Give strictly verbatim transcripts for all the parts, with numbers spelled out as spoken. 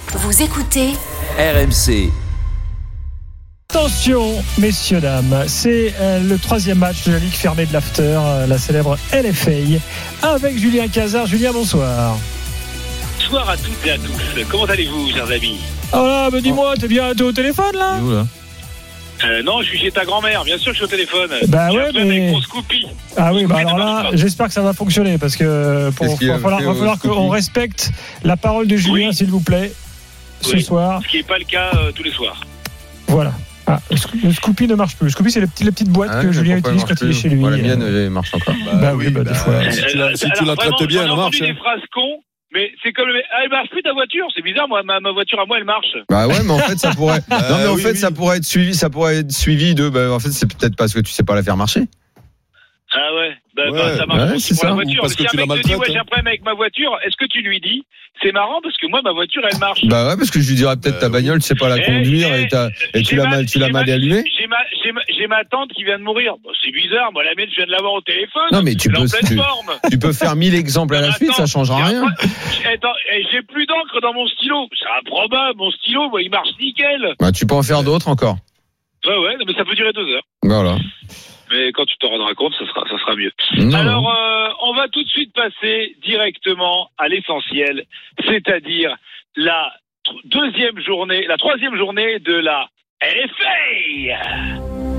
Vous écoutez R M C. Attention, messieurs, dames, c'est euh, le troisième match de la Ligue fermée de l'After, euh, la célèbre L F A, avec Julien Cazard. Julien, bonsoir. Bonsoir à toutes et à tous. Comment allez-vous, chers amis ? Oh là, mais dis-moi, t'es bien t'es au téléphone, là ? Où, là euh, Non, je suis chez ta grand-mère. Bien sûr que je suis au téléphone. Bah J'ai ouais, un problème mais... avec mon Scoopy. Ah oui, bah Scoopy alors ne là, marche pas. j'espère que ça va fonctionner, parce que pour, Qu'est-ce qu'il va a falloir, fait va au falloir Scoopy qu'on respecte la parole de Julien, Oui. s'il vous plaît, ce Oui. soir. Ce qui n'est pas le cas euh, tous les soirs. Voilà. Ah, le Sco- le Scoopy ne marche plus. Le Scoopy, c'est les petites, les petites boîtes Ah, que mais Julien pourquoi utilise elle quand marche il est plus chez lui. Moi, la mienne, elle marche encore. Bah oui, bah, des fois. Si tu la, si tu Alors, la vraiment, traites bien, j'en ai elle marche. entendu des phrases cons, mais c'est comme le... Ah, elle marche plus ta voiture. C'est bizarre, moi, ma, ma voiture à moi, elle marche. Bah ouais, mais en fait, ça pourrait. non, mais en oui, fait, oui. ça pourrait être suivi, ça pourrait être suivi de. Bah, en fait, c'est peut-être parce que tu sais pas la faire marcher. Ah ouais, bah, Ouais, bah, ça marche ouais, aussi c'est pour ça. la voiture. Parce Si que un tu la mec te dit, maltraites, ouais, j'ai un problème avec ma voiture, est-ce que tu lui dis ? C'est marrant parce que moi, ma voiture, elle marche. Bah ouais, parce que je lui dirais peut-être Bah ta oui. bagnole, tu sais pas la Eh, conduire eh, et, t'as- et tu J'ai l'as ma- mal, tu l'as j'ai mal ma- allumée. J'ai ma, j'ai, ma, j'ai ma tante qui vient de mourir. Bon, c'est bizarre, moi la mienne, je viens de l'avoir au téléphone. Non, mais tu Elle est peux- en pleine tu- forme. Tu peux faire mille exemples à la suite, ça changera j'ai rien. un- j'ai- Attends, eh, j'ai plus d'encre dans mon stylo. C'est improbable, mon stylo, moi, il marche nickel. Bah, tu peux en faire d'autres encore. Ouais, ouais, non, mais ça peut durer deux heures. Voilà. Mais quand tu t'en rendras compte, ça sera, ça sera mieux. Non, Alors, non. euh, on va tout de suite passer directement à l'essentiel, c'est-à-dire la tr- deuxième journée, la troisième journée de la L F A.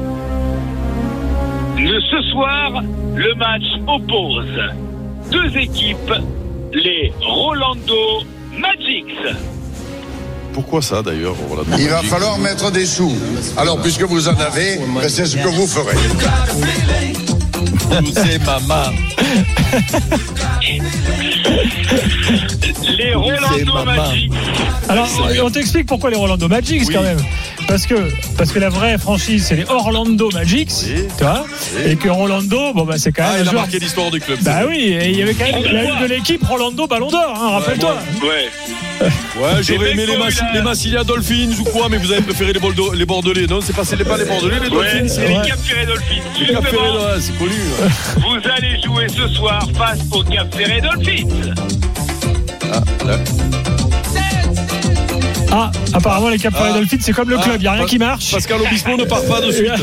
Le, ce soir, le match oppose deux équipes, les Rolando Magics. Pourquoi ça d'ailleurs Rolando Il va Magic falloir mettre des sous. Alors, puisque vous en avez, ben, c'est ce que vous ferez. C'est maman. Les Rolando maman. Magics. Alors, on t'explique pourquoi les Orlando Magics, Oui. quand même. Parce que, parce que la vraie franchise, c'est les Orlando Magics, Oui. tu vois, Oui. et que Rolando, bon, bah, c'est quand même Ah, un il a joueur. marqué l'histoire du club. Bah oui, et il y avait quand même la une de l'équipe Rolando Ballon d'Or, hein, rappelle-toi. Ouais. Ouais, j'aurais Les aimé les, mecs, Massi- il a- les Massilia Dolphins ou quoi, mais vous avez préféré les, Bordeaux- les Bordelais. Non, c'est pas, c'est pas les Bordelais, les Ouais, Dolphins. c'est les Cap Ferré Dolphins. Les Cap Ferré, Justement, ouais, c'est connu. vous allez jouer ce soir face au Cap Ferré Dolphins. Ah, là. Ah, apparemment, les Cap Ferré Ah. Dolphins, c'est comme le Ah, club, il n'y a rien pas- qui marche. Pascal Obispo ne part pas de suite.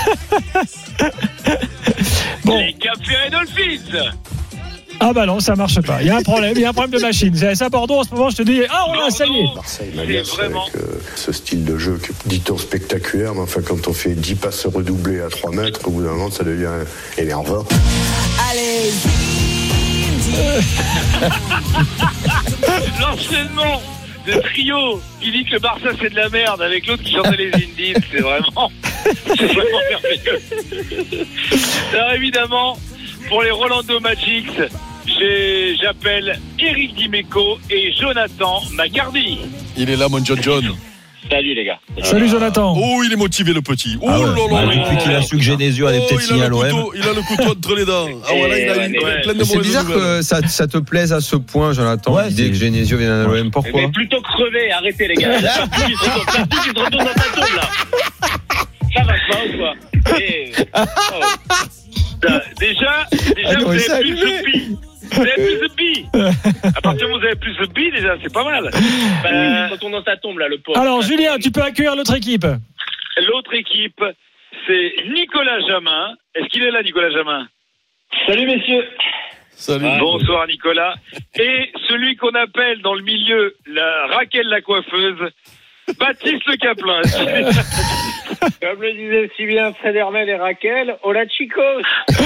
Bon, Les Cap Ferré Dolphins. ah bah non, ça marche pas. Il y a un problème, il y a un problème de machine. C'est ça, Bordeaux, en ce moment, je te dis, ah, voilà, ça y est. Bordeaux, Marseille c'est m'agace vraiment. avec euh, ce style de jeu que dit-on spectaculaire, mais enfin quand on fait dix passes redoublées à trois mètres, au bout d'un moment ça devient énervant. L'enchaînement de trio qui dit que le Barça c'est de la merde avec l'autre qui chantait les Indies, c'est vraiment, c'est vraiment merveilleux. Alors évidemment, pour les Rolando Magics, j'ai- j'appelle Eric Dimeco et Jonathan McCarty. Il est là, mon John John. Salut les gars. Salut Jonathan. Oh, il est motivé, le petit. Oh, Ah ouais. là là Bah, là depuis là qu'il a là. su que Genesio allait Oh, peut-être il a signer le à l'O M. couteau- Il a le couteau entre les dents. Ah voilà, il a Ouais, une ouais. pleine de C'est mauvaises bizarre nouvelles. que ça, ça te plaise à ce point, Jonathan, Ouais, l'idée c'est- que Genesio vienne à l'O M. Pourquoi Mais plutôt crever, arrêtez les gars. Ça plus, tu te retournes dans ta tombe là. Ça va pas ou quoi? Eh, oh. Euh, Déjà, déjà Ah, vous comment avez ça, plus allumé de billes. Vous avez plus de billes. À partir du moment où vous avez plus de billes, déjà, c'est pas mal. Euh, il retourne dans sa tombe là, le pauvre. Alors, Julien, tu peux accueillir l'autre équipe. L'autre équipe, c'est Nicolas Jamin. Est-ce qu'il est là, Nicolas Jamin? Salut messieurs. Salut. Bonsoir, Nicolas. Et celui qu'on appelle dans le milieu la Raquel la coiffeuse, Baptiste Le Caplin. Comme le disaient si bien Fred Hermel et Raquel, hola chicos.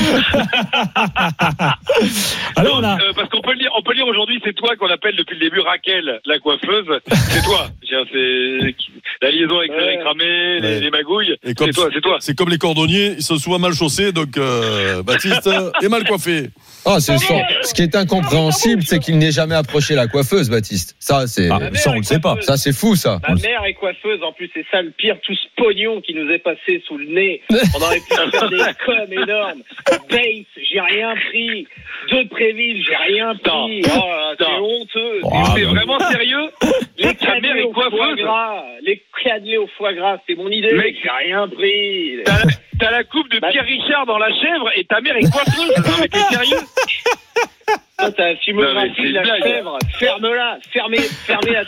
Alors, on a. Euh, parce qu'on peut le dire, on peut le dire aujourd'hui, c'est toi qu'on appelle depuis le début Raquel, la coiffeuse. C'est toi. Tiens, c'est la liaison avec Ouais. Frédéric Ramé, les, Ouais. les magouilles. Et comme C'est toi, c'est toi. C'est comme les cordonniers, ils sont souvent mal chaussés, donc euh, Baptiste est mal coiffé. Oh, c'est ça. Ce qui est incompréhensible, c'est qu'il n'ait jamais approché la coiffeuse, Baptiste. Ça, c'est, Ah, ça, on le sait pas. ça, c'est fou, ça. Ma mère est coiffeuse, en plus c'est ça le pire, tout ce pognon qui nous est passé sous le nez. On aurait pu faire des coms énormes. Bates, j'ai rien pris. De Préville, j'ai rien pris. Non. Oh, là, c'est Non. honteux. Ah, C'est bah, vraiment sérieux? Les Ta mère cannelés est au foie coiffeuse? gras, les cannelés au foie gras, c'est mon idée. Mec. J'ai rien pris. T'as la, t'as la coupe de Bah- Pierre Richard dans la chèvre et ta mère est coiffeuse. Non, mais t'es sérieux? Toi, t'as la Non, mais filmographie c'est de la une blague. chèvre. Ferme-la, fermez, fermez la. Bon,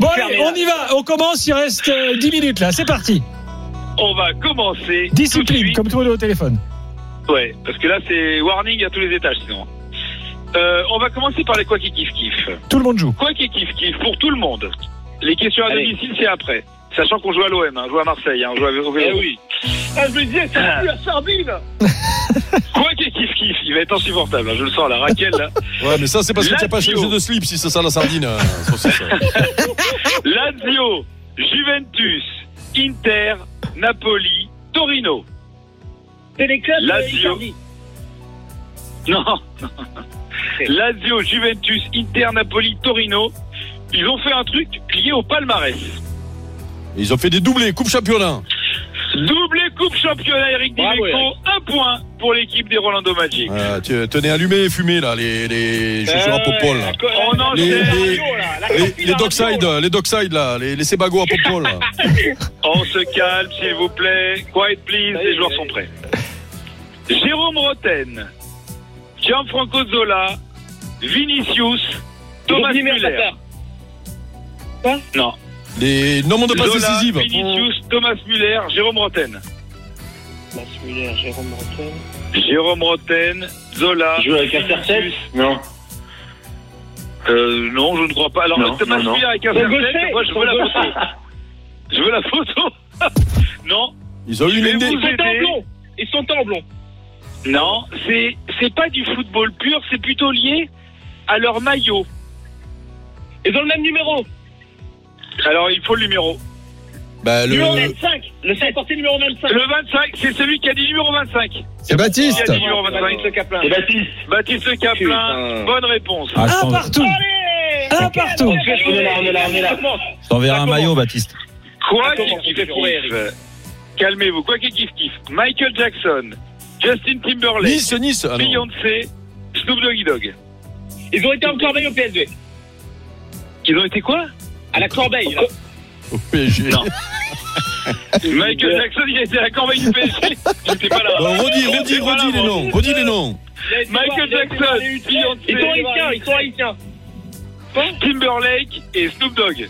Bon, allez, on y va. On commence. Il reste euh, dix minutes là. C'est parti. On va commencer. Discipline, tout de suite. comme tout le monde au téléphone. Ouais, parce que là, c'est warning à tous les étages, sinon. Euh, on va commencer par les quoi qui kiff kiff. Tout le monde joue. Quoi qui kiff kiff pour tout le monde. Les questions à Allez. domicile, c'est après. Sachant qu'on joue à l'O M, hein, on joue à Marseille, hein, on joue au vélo. Eh oui. Ah, je me disais, c'est plus la sardine. Quoi qui kiff kiff, il va être insupportable, hein, je le sens, la Raquel, là. Ouais, mais ça, c'est parce que tu n'as pas Lazio. changé de slip si c'est ça la sardine. euh, c'est ça. Lazio, Juventus, Inter, Napoli, Torino. C'est les clubs. Lazio. Non. Lazio, Juventus, Inter, Napoli, Torino. Ils ont fait un truc lié au palmarès. Ils ont fait des doublés, coupe championnat. Doublé coupe championnat, Eric Bravo, Dimeco. Eric. Un point pour l'équipe des Rolando Magic. Ah, tu- tenez allumé et fumé là, les, les chaussures à Popol. Là. On enchaîne. Les, les, La les, copine les à dockside, radio, là. les dockside là, les, les Sebago à Popol là. On se calme, s'il vous plaît. Quiet, please. Les joueurs sont prêts. Jérôme Roten, Gianfranco Zola, Vinicius, Thomas Rudy Müller. Mercader. Non. Les nombres de passes Zola, décisives. Vinicius, Thomas Müller, Jérôme Roten. Thomas Müller, Jérôme Roten. Jérôme Roten, Zola. Il joue avec un serre-tête ? Non. Euh, non, je ne crois pas. Alors, Non, Thomas non, non. Müller avec un Son serre-tête, gaucher, moi, je son veux la gaucher. photo. Je veux la photo. Non, Ils ont eu Je une vais indé. vous Ils sont en aider. blond. Ils sont en blond. non, c'est c'est pas du football pur, c'est plutôt lié à leur maillot. Ils ont le même numéro. Alors, il faut le numéro. Bah, le... Numéro vingt-cinq. Le cinq porté numéro vingt-cinq. Le vingt-cinq, c'est celui qui a dit numéro vingt-cinq. C'est Baptiste. Qui a dit numéro vingt-cinq. Baptiste Caplin. C'est Baptiste. Baptiste Caplin, Putain. bonne réponse. Ah, je Un t'en- partout. Allez. Un partout. On est là, on est là, on est là. je t'enverrai un maillot, Baptiste. Quoi Ah, comment qui tu fais pour kiff kiff. Calmez-vous, quoi qui kiff kiff. Michael Jackson, Justin Timberlake, Nice, Nice. Ah, non. Beyoncé, Snoop Doggy Dogg. Ils ont été en corbeille au P S V. Ils ont été quoi? À la corbeille, là. Au P S G. Non. Michael Jackson, il a été à la corbeille du P S G. J'étais pas là. Bon, redis, J'étais redis, pas là, redis les moi. noms. Redis les noms. Michael Jackson, Beyoncé, Ils sont haïtiens, ils sont haïtiens. Timberlake et Snoop Dogg.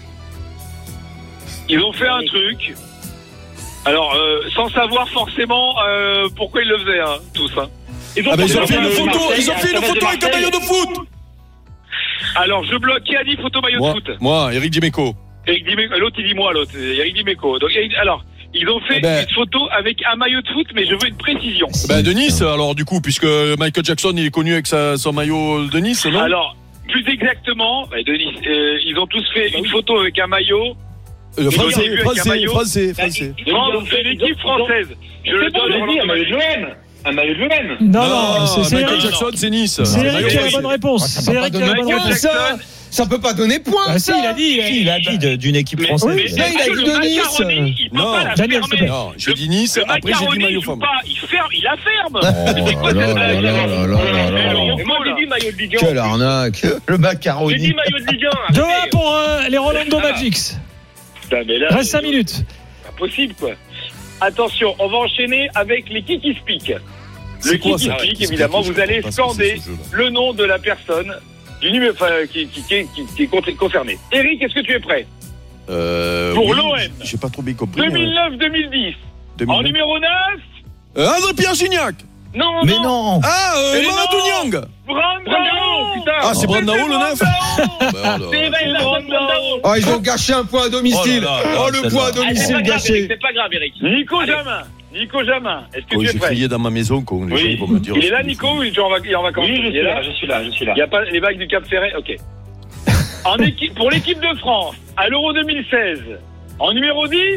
Ils ont fait un truc. Alors, euh, sans savoir forcément euh, pourquoi ils le faisaient, hein, tous. Hein. Ils ont, Ah, bah, ils ont fait porté une le photo, Marseille, ils ont fait à une Savage photo avec un Marseille. maillot de foot. Alors, je bloque. Qui a dit photo maillot Moi, de foot? moi, Eric Dimeco. Eric Dimeco. L'autre, il dit moi, l'autre. Eric Dimeco. Donc, Eric- alors, ils ont fait Eh ben. une photo avec un maillot de foot, mais je veux une précision. Ben, de Nice, alors, du coup, puisque Michael Jackson, il est connu avec sa, son maillot de Nice, non? Alors, plus exactement, bah, Denis, euh, ils ont tous fait une photo avec un maillot. Euh, français, Ils ont vu avec un français, maillot. français, français. France, c'est l'équipe française. Je le C'est bon, donne j'ai au dit, un Rolando maillot de Magic. l'O M. Un maillot de l'O M. Non, non, c'est c'est Michael Eric. Jackson, c'est Nice. C'est Le Eric maillot qui a la français. bonne réponse. Ah, ça C'est peut pas Eric qui a la donner bonne Michael réponse. Jackson. Ça peut pas donner point. Ah, si, ça. il a dit. Si, il a dit de- d'une équipe Mais- française. mais- Oui, il a parce que dit le de Nice. macaroni, il peut Non, pas la Daniel, fermer. s'il te plaît. Non, j'ai dit Nice, Le après j'ai dit macaroni, maillot il joue femme. pas, il ferme, il la ferme. Oh C'est quoi là cette là blague là là là là là là. Et moi, j'ai dit maillot de Ligue Quelle un. arnaque. Le J'ai dit macaroni. maillot de Ligue un. deux un arrêtez. pour euh, les Rolando Magics. Putain, mais là, Reste cinq minutes. c'est impossible, quoi. Attention, on va enchaîner avec les Kiki Speak. Le C'est quoi Kiki ça? Speak, évidemment, vous allez scander le nom de la personne du numéro, enfin, qui, qui, qui, qui, qui est con- concernée. Eric, est-ce que tu es prêt? Euh, Pour oui, l'O M. J'ai pas trop bien compris. deux mille neuf deux mille dix. deux mille En neuf. numéro neuf, Euh, André-Pierre Gignac. non, Mais non, non. Ah, euh, Mais Mamadou non. Niang. Brandao, putain. Ah, c'est Brandao, le neuf. Brandao. C'est Evaï Larson Brandao. Oh, ils ont gâché un point à domicile. Oh là là, Oh, le celle-là. point à Ah, c'est domicile pas grave, Eric, gâché. c'est pas grave, Eric. Nico Jamin. Nico Jamin, est-ce que Oh, tu es j'ai prêt? crié dans ma maison quand les gens Oui, ils vont me dire. il est là, Nico, ou il est en vac- il est en vacances? Oui, je Il suis est là, je suis là, je suis là. Il n'y a pas les vagues du Cap Ferret. Ok. En équipe, pour l'équipe de France, à l'Euro deux mille seize, en numéro dix,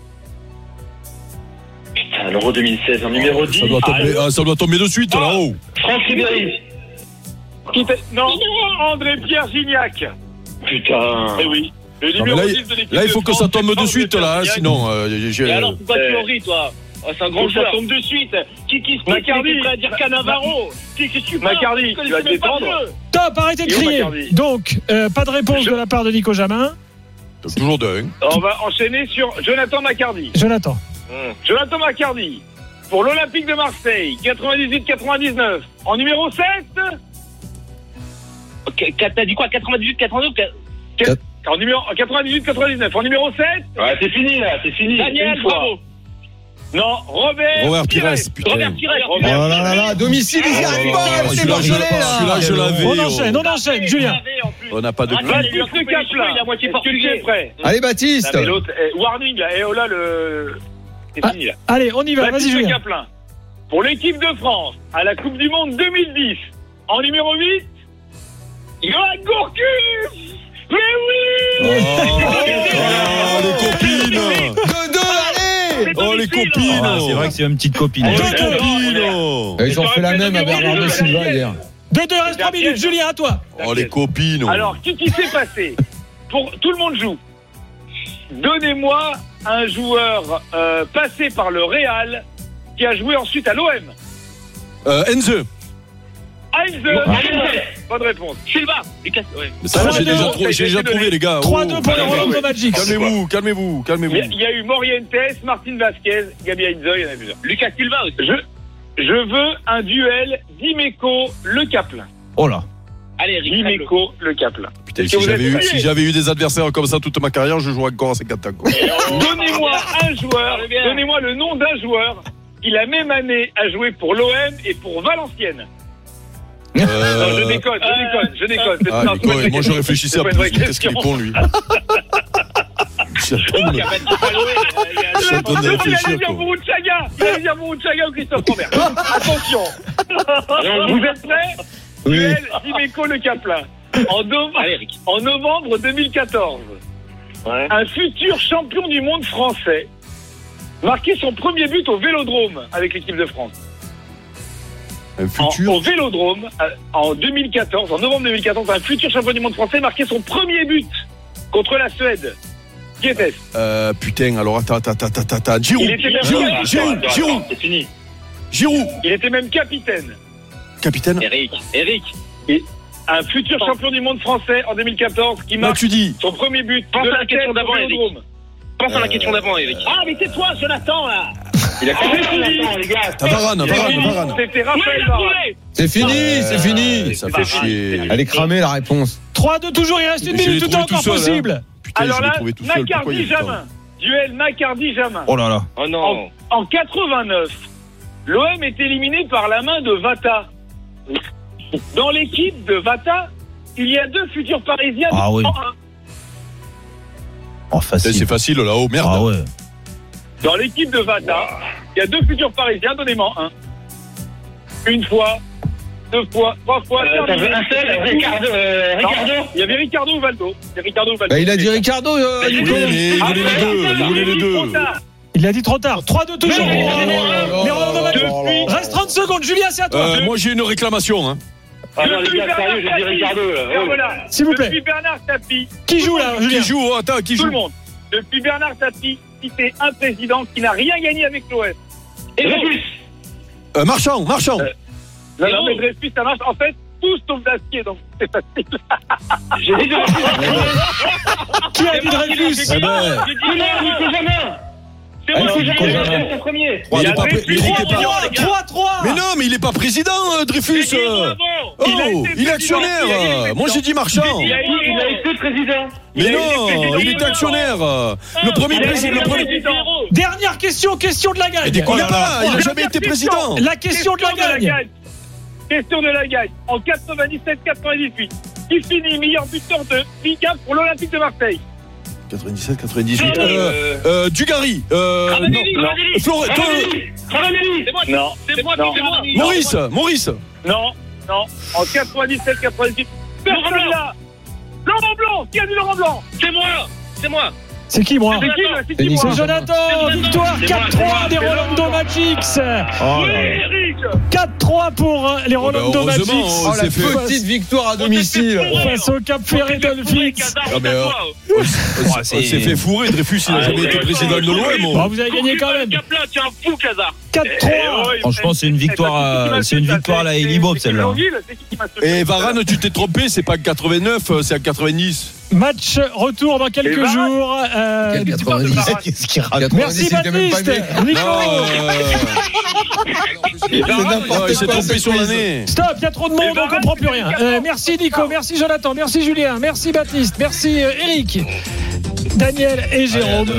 Putain, l'Euro deux mille seize, en numéro dix. Ça doit tomber, ah, ça doit tomber de suite Ah. là-haut. Franck Ribéry. qui était- non, André-Pierre Gignac. Putain. Eh oui. Le Non, mais numéro là, dix de l'équipe Là, il de faut que France, ça tombe c'est de suite là, hein, André-Pierre sinon. euh, j'ai- j'ai- Et alors, pourquoi tu Euh, en ris, toi? Oh, c'est un grand donc joueur. ça tombe de suite. Qui qui se Macardy. qui est prêt à dire Cannavaro? Qui que tu parles? Macardy, Je tu connaissais vas te même pas le détendre. jeu. Top, arrêtez de Et où, crier. Bacardi Donc, euh, pas de réponse Je- de la part de Nico Jamin. Toujours deux. hein. On va enchaîner sur Jonathan Macardy. Jonathan. Jonathan Macardy, pour l'Olympique de Marseille, quatre-vingt-dix-huit quatre-vingt-dix-neuf, en numéro sept, Ok, T'as dit quoi? quatre-vingt-dix-huit, quatre-vingt-neuf? En, numéro, en quatre-vingt-dix-huit quatre-vingt-dix-neuf. En numéro sept. Ouais, c'est fini là, c'est fini. Daniel, bravo. Non, Robert. Robert Pires, putain. Robert Pires. Oh là là là, à domicile, ils y arrivent pas. Oh, C'est celui-là, je- Bordelais, là. celui-là, je l'avais. On oh. enchaîne, on enchaîne, Julien. On n'a pas de. Baptiste Caplin. Il a moitié Est-ce que tu es portugais. prêt? Allez, Baptiste. Non, mais l'autre, eh, warning là, et oh là, le. C'est Ah. fini là. Allez, on y va, vas-y Baptiste Julien. Caplin. Pour l'équipe de France, à la Coupe du Monde deux mille dix, en numéro huit, Johan Gourcuff. Mais Oh, oui. oh, les copines. deux deux, allez. Oh, les copines. Ah, c'est vrai que c'est une petite copine. Oh, Deux, les deux. copines. Ils ont fait la même à Bernardo Silva hier. deux deux, reste trois minutes. Julien, à toi. Oh, les copines. Alors, qu'est-ce qui s'est passé? Pour tout le monde joue. Donnez-moi un joueur euh, passé par le Real qui a joué ensuite à l'O M. Euh, Enze. Heinze. Bonne réponse. Silva. Lucas. Ouais. Mais ça, j'ai trois déjà deux. trouvé, j'ai déjà trouvé, les gars. trois Oh, deux pour les calmez-vous. Rolando Magic. Calmez-vous, calmez-vous, calmez-vous. Il y, a, il y a eu Morientes, Martin Vasquez, Gabi Heinze, il y en a plusieurs. Lucas Silva aussi. Je, je veux un duel Dimeco Le Caplin. Oh là. Allez, Eric. Dimeco Le Caplin. Putain, Est-ce si que vous j'avais êtes eu, prêts si j'avais eu des adversaires comme ça toute ma carrière, je jouerais encore à cinquante ans, quoi. Donnez-moi un joueur, donnez-moi le nom d'un joueur qui la même année a joué pour l'O M et pour Valenciennes. Non, Euh, je déconne, je déconne, je déconne. C'est Ah, pas- Nico, c'est pas- moi je réfléchissais à c'est pas une plus. vraie Qu'est-ce qu'il est question. con, lui. Je suis en train de- je suis en train de Il allait réfléchir, dire quoi. Bourouchaga, il allait dire Bourouchaga ou Christophe Robert. Attention. Vous êtes prêts? Oui. Duel Dimeco Le Caplin. En, no- en novembre deux mille quatorze, Ouais. un futur champion du monde français marquait son premier but au Vélodrome avec l'équipe de France. Un En- futur. au Vélodrome, euh, en deux mille quatorze, en novembre deux mille quatorze, un futur champion du monde français marquait son premier but contre la Suède. Qui était-ce? Euh, putain, alors attends, attends, attends, attends, attends. Giroud, Il était même- Giroud, Attends, Giroud, attends, Giroud, C'est fini. Giroud, Il était même capitaine. capitaine. Eric. Eric. Un futur champion du monde français en deux mille quatorze qui Là, marque tu dis. son premier but. Pense de à la tête question au d'avant, Eric. Vélodrome. Pense à la question d'avant, Eric. Ah, mais c'est toi, Jonathan, là. Il a C'est fini. Jonathan, les gars. T'as Varane, Varane, Varane. C'était Raphaël Varane. C'est fini, c'est fini. Ça fait chier. Elle est cramée, la réponse. trois deux toujours, il reste une Je l'ai minute, tout est trouvé encore tout seul, possible. Putain, Alors je l'ai là, trouvé tout seul. Pourquoi il y a du temps Macardy-Jamin. Duel Macardy-Jamin. Oh là là. Oh non. En quatre-vingt-neuf, l'O M est éliminé par la main de Vata. Dans l'équipe de Vata, il y a deux futurs Parisiens. Ah oui. en un. Oh, Putain, facile. c'est facile là-haut, merde. Ah ouais. Dans l'équipe de Vata, il y a deux futurs Parisiens, donnez-moi un. Une fois, deux fois, trois fois. Euh, t'as vu un seul, Ricardo, euh, Non, Ricardo. il y avait Ricardo ou Valdo. C'est Ricardo ou Valdo. Bah, il a dit Ricardo, euh, Il Nico. voulait les, il voulait les deux, il voulait les deux. Trop tard. Il a dit trop tard. trois deux toujours. Mais non, Oh là là. Les Rolando Magic. Oh là là. Reste trente secondes. Julien, c'est à toi. Euh, moi j'ai une réclamation. Hein. Ah non, les Depuis gars, sérieux, je dis Bernard Ricardo, Tapie. là. Et Oh. voilà. S'il vous plaît. Depuis Bernard Tapie, Qui joue là, Julien? Qui joue oh, Attends, qui tout joue le monde. Depuis Bernard Tapie, citez un président qui n'a rien gagné avec l'O M. Et Dreyfus. euh, Marchand, Marchand. Non, non, mais Dreyfus, ça marche. En fait, tous sauf d'acier, donc c'est facile. J'ai dit Dreyfus. Qui a dit Dreyfus? Eh ben, J'ai dit non, Nico Jamin. C'est Ah, moi non, qui Nico ai Jamin. gagné. C'est le premier. il est pas pré- Dreyfus, il était pas- trois, les gars. trois trois. Mais non, mais il est pas président, euh, Dreyfus. J'ai dit euh. bravo. Oh, Il a été il est président. actionnaire. Il a été euh. Moi j'ai dit Marchand. Il a été- Il a été président. Mais il a été non, président. il était actionnaire. euh. Le premier Il a été président, le premier. président. Dernière question, question de la gagne. Il déconne Oh là là. pas, il a jamais été président. La question de la gagne. Question de la gagne. En quatre-vingt-dix-sept quatre-vingt-dix-huit, qui finit meilleur buteur de Liga pour l'Olympique de Marseille? quatre-vingt-dix-sept quatre-vingt-dix-huit. Euh, euh, Dugarry. Euh, non. Ravanelli, Ravanelli. Flore- Ravanelli. Ravanelli. C'est moi. Non. C'est moi Non. qui c'est moi. Maurice, Maurice. Non, non. En quatre-vingt-dix-sept quatre-vingt-dix-huit, personne Laurent là. Laurent Blanc. Qui a dit Laurent Blanc? C'est moi. C'est moi. C'est qui, moi? C'est qui là? C'est C'est qui moi? C'est Jonathan. Victoire quatre trois des Rolando Magics. Oh là Oui, là. Eric. quatre trois pour les Rolando bah, heureusement, Magics. Oh, la c'est fait. petite victoire à domicile. Face au Cap Ferré Dolphins. Ah, mais, euh, On s- on s'est fait fourrer, Dreyfus, il a jamais été président de l'O M. Bon, vous avez gagné quand même. Caplan, tu es un fou, Kazar. quatre trois. Franchement, c'est une victoire à- c'est une victoire à la Eli Bob, celle-là. C'est qui qui m'a sauté? Et Varane, tu t'es trompé, c'est pas quatre-vingt-neuf, c'est à quatre-vingt-dix. Match retour dans quelques Et bah, jours. Euh, Quel tu parles de quatre-vingt-dix? Barra- Qu'est-ce qu'il raconte? Merci quatre-vingt-dix, il était même pas Baptiste. né. Nico. Non, euh, Et C'est Barra, n'importe ouais, il s'est quoi, trompé cette sur quiz. l'année. Stop, il y a trop de Et monde, on Barra, comprend plus c'est rien. quatre Euh, ans. merci Nico, merci Jonathan, merci Julien, merci Baptiste, merci euh, Eric, Daniel et Jérôme.